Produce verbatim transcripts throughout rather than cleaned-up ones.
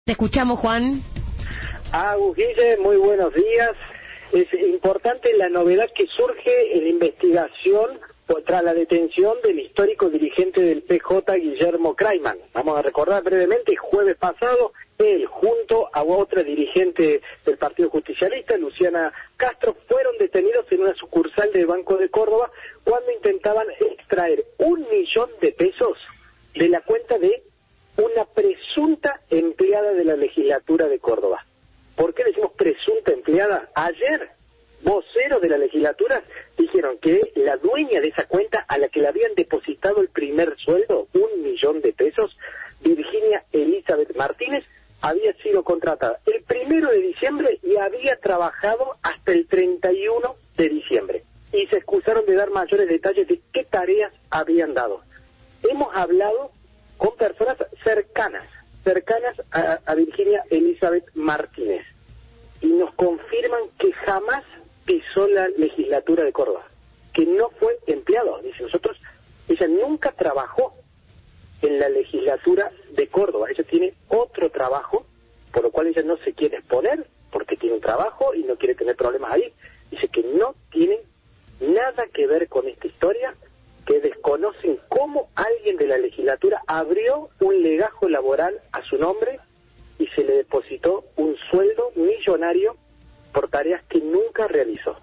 Te escuchamos, Juan. Agus, Guille, muy buenos días. Es importante la novedad que surge en la investigación tras la detención del histórico dirigente del P J, Guillermo Kraiman. Vamos a recordar brevemente, el jueves pasado, él junto a otra dirigente del Partido Justicialista, Luciana Castro, fueron detenidos en una sucursal del Banco de Córdoba cuando intentaban extraer un millón de pesos de la cuenta de una presunta empleada de la legislatura de Córdoba. ¿Por qué decimos presunta empleada? Ayer, voceros de la legislatura dijeron que la dueña de esa cuenta, a la que le habían depositado el primer sueldo, un millón de pesos, Virginia Elizabeth Martínez, había sido contratada el primero de diciembre y había trabajado hasta el treinta y uno de diciembre. Y se excusaron de dar mayores detalles de qué tareas habían dado. Hemos hablado con personas cercanas, cercanas a, a Virginia Elizabeth Martínez, y nos confirman que jamás pisó la legislatura de Córdoba, que no fue empleado. Dice, nosotros, ella nunca trabajó en la legislatura de Córdoba, ella tiene otro trabajo, por lo cual ella no se quiere exponer, porque tiene un trabajo y no quiere tener problemas ahí. Dice que no tiene nada que ver con esta historia, que desconocen cómo alguien de la legislatura abrió un legajo laboral a su nombre y se le depositó un sueldo millonario por tareas que nunca realizó.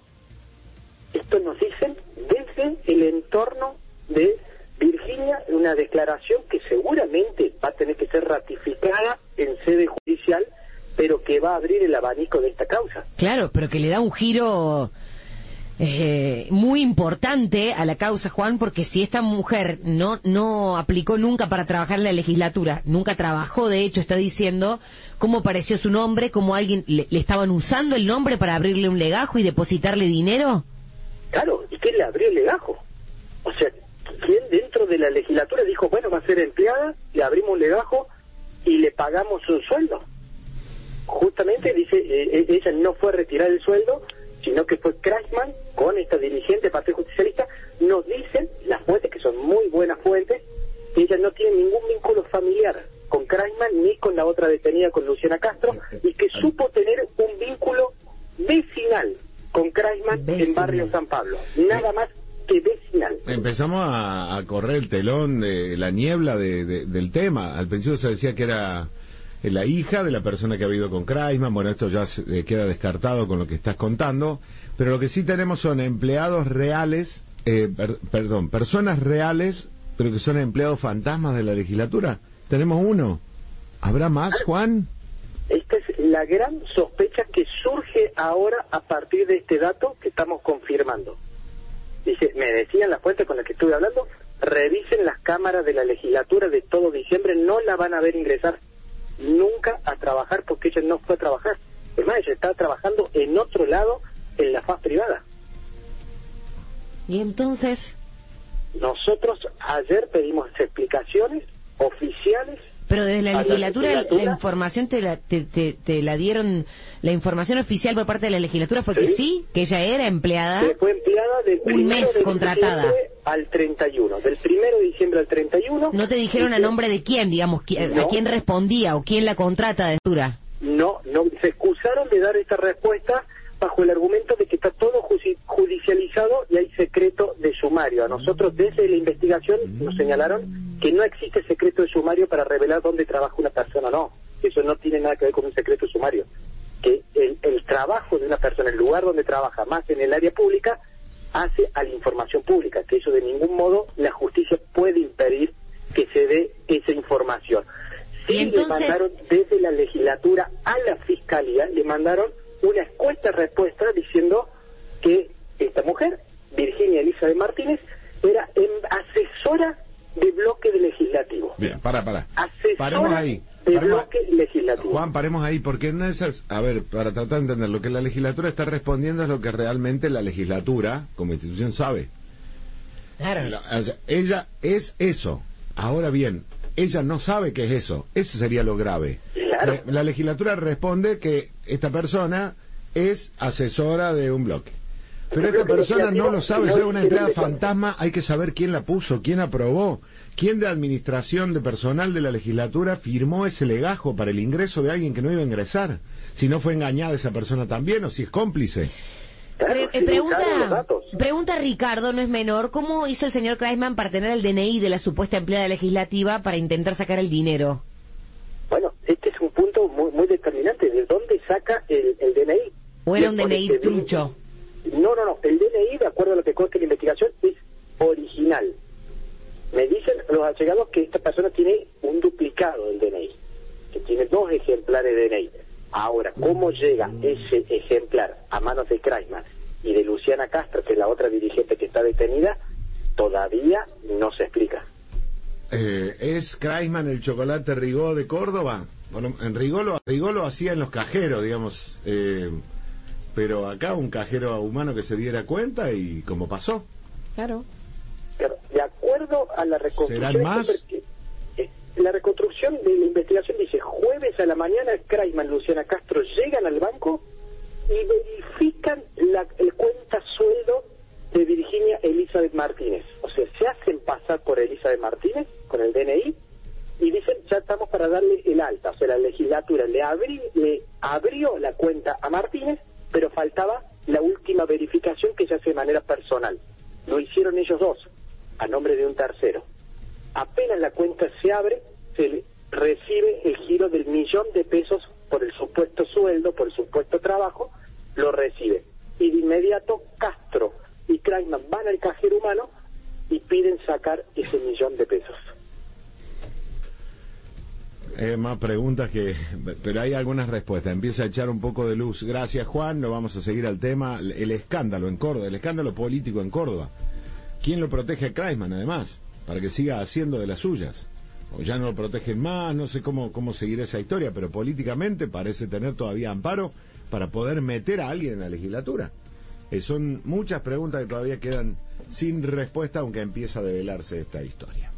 Esto nos dicen desde el entorno de Virginia, una declaración que seguramente va a tener que ser ratificada en sede judicial, pero que va a abrir el abanico de esta causa. Claro, pero que le da un giro Eh, muy importante a la causa, Juan, porque si esta mujer no no aplicó nunca para trabajar en la legislatura, nunca trabajó, de hecho está diciendo cómo apareció su nombre, cómo alguien le, le estaban usando el nombre para abrirle un legajo y depositarle dinero. Claro, ¿y quién le abrió el legajo? O sea, ¿quién dentro de la legislatura dijo, bueno, va a ser empleada, le abrimos un legajo y le pagamos un sueldo? Justamente dice, eh, ella no fue a retirar el sueldo, sino que fue Kraiman con esta dirigente del Partido Justicialista. Nos dicen las fuentes, que son muy buenas fuentes, que ella no tiene ningún vínculo familiar con Kraiman ni con la otra detenida, con Luciana Castro, y que supo tener un vínculo vecinal con Kraiman en Barrio San Pablo, nada más que vecinal. Empezamos a, a correr el telón de la niebla de, de, del tema. Al principio se decía que era la hija de la persona que ha ido con Kraiman. Bueno, esto ya se, eh, queda descartado con lo que estás contando, pero lo que sí tenemos son empleados reales, eh, per, perdón, personas reales, pero que son empleados fantasmas de la legislatura. Tenemos uno. ¿Habrá más, Juan? Esta es la gran sospecha que surge ahora a partir de este dato que estamos confirmando. Dice, me decían las fuentes con las que estuve hablando, revisen las cámaras de la legislatura de todo diciembre, no la van a ver ingresar nunca a trabajar, porque ella no fue a trabajar. Es más, ella estaba trabajando en otro lado, en la faz privada. Y entonces, nosotros ayer pedimos explicaciones oficiales. Pero desde la legislatura, la, legislatura, la información te la, te, te, te la dieron, la información oficial por parte de la legislatura fue ¿sí? que sí, que ella era empleada. Que fue empleada del un mes de contratada al treinta y uno, del primero de diciembre al treinta y uno. ¿No te dijeron a nombre de quién, digamos, quién, no, a quién respondía o quién la contrata de dura? No, no, se excusaron de dar esta respuesta bajo el argumento de que está todo judicializado y hay secreto de sumario. A nosotros desde la investigación nos señalaron que no existe secreto de sumario para revelar dónde trabaja una persona. No, eso no tiene nada que ver con un secreto de sumario. Que el, el trabajo de una persona, el lugar donde trabaja, más en el área pública, hace a la información pública, que eso de ningún modo la justicia puede impedir que se dé esa información. Sí, y entonces, le mandaron desde la legislatura a la fiscalía, le mandaron una escueta respuesta diciendo que esta mujer, Virginia Elizabeth Martínez, era en, asesora de bloque de legislativo. Bien, para, para. Asesora paremos ahí. de Paremos, bloque legislativo. Juan, paremos ahí, porque no es, a ver, para tratar de entender, lo que la legislatura está respondiendo es lo que realmente la legislatura, como institución, sabe. Claro. La, o sea, ella es eso. Ahora bien, ella no sabe qué es eso. Eso sería lo grave. Claro. La, la legislatura responde que esta persona es asesora de un bloque. Pero esta persona no lo sabe, es una empleada fantasma, hay que saber quién la puso, quién aprobó, quién de administración de personal de la legislatura firmó ese legajo para el ingreso de alguien que no iba a ingresar. Si no fue engañada esa persona también, o si es cómplice. Pre eh, pregunta, pregunta Ricardo, no es menor, ¿cómo hizo el señor Kreisman para tener el D N I de la supuesta empleada legislativa para intentar sacar el dinero? Bueno, este es un punto muy, muy determinante. ¿De dónde saca el, el D N I? ¿O era un D N I el, trucho? No, no, no. El D N I, de acuerdo a lo que consta en la investigación, es original. Me dicen los allegados que esta persona tiene un duplicado del D N I, que tiene dos ejemplares de D N I. Ahora, ¿cómo llega ese ejemplar a manos de Kreisman y de Luciana Castro, que es la otra dirigente que está detenida? Todavía no se explica. Eh, ¿Es Kreisman el chocolate Rigó de Córdoba? Bueno, en Rigó lo, Rigó lo hacía en los cajeros, digamos, eh, pero acá un cajero humano que se diera cuenta y como pasó. Claro. Claro, de acuerdo a la reconstrucción... ¿Serán más? La reconstrucción de la investigación dice, jueves a la mañana, Kreisman y Luciana Castro llegan al banco y verifican la, el cuenta sueldo de Virginia Elizabeth Martínez. O sea, se hacen pasar por Elizabeth Martínez con el D N I y dicen, ya estamos para darle el alta. O sea, la legislatura le, abrí, le abrió la cuenta a Martínez, pero faltaba la última verificación que se hace de manera personal. Lo hicieron ellos dos, a nombre de un tercero. Apenas la cuenta se abre, se recibe el giro del millón de pesos por el supuesto sueldo, por el supuesto trabajo, lo recibe. Y de inmediato Castro y Kreisman van al cajero humano y piden sacar ese millón de pesos. Eh, más preguntas que... pero hay algunas respuestas. Empieza a echar un poco de luz. Gracias, Juan. Lo vamos a seguir al tema. El escándalo en Córdoba, el escándalo político en Córdoba. ¿Quién lo protege a Kreisman, además? Para que siga haciendo de las suyas. O ya no lo protegen más, no sé cómo, cómo seguir esa historia, pero políticamente parece tener todavía amparo para poder meter a alguien en la legislatura. Eh, son muchas preguntas que todavía quedan sin respuesta, aunque empieza a develarse esta historia.